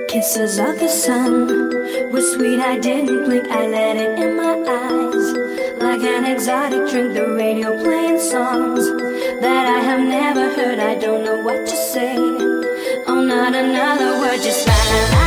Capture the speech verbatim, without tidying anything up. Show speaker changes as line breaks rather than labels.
Kisses of the sun were sweet, I didn't blink, I let it in my eyes. Like an exotic drink, the radio playing songs that I have never heard. I don't know what to say. Oh, not another word, just la la la.